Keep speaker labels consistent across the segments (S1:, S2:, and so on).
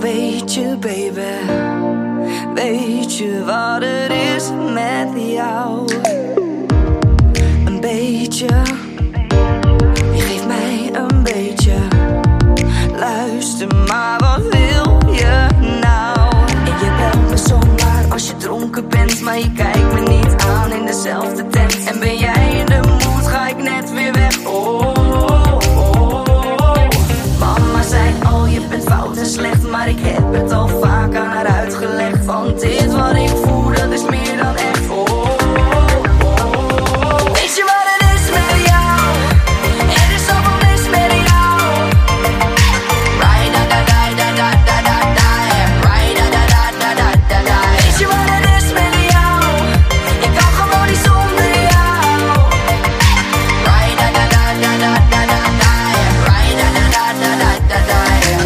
S1: weet je, baby, weet je wat het is met jou? Een beetje, je geeft mij een beetje. Luister maar, wat wil je nou? En je belt me zomaar als je dronken bent, maar je kijkt me niet aan in dezelfde tent. En ben jij in de mood, ga ik net weer weg. Mama zei al, je bent fout en slecht, maar ik heb het al vaak aan haar uitgelegd. Want dit wat ik voel, dat is meer dan echt. Weet je wat het is met jou? Er is zoveel mis met jou. Right da da da da da da da da. Right da da da da da da da. Weet je wat het is met jou? Ik kan gewoon niet zonder jou. Right da da da da da da da da. Right da da da da da da da.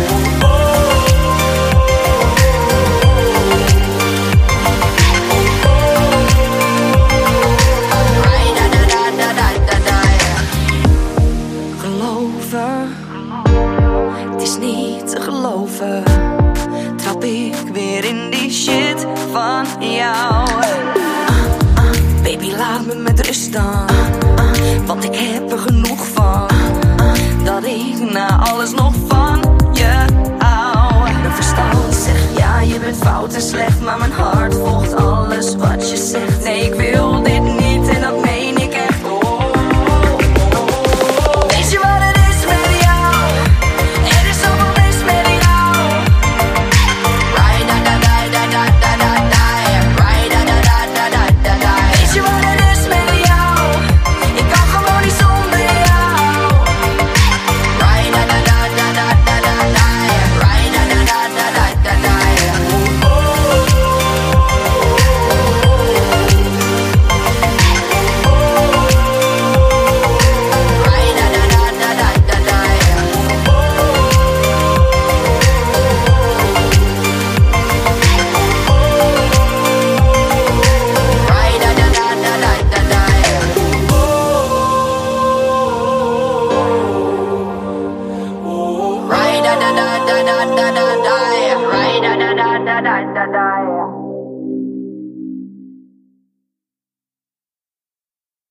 S1: Het is niet te geloven, trap ik weer in die shit van jou. Baby, laat me met rust dan, want ik heb er genoeg van. Dat ik na alles nog van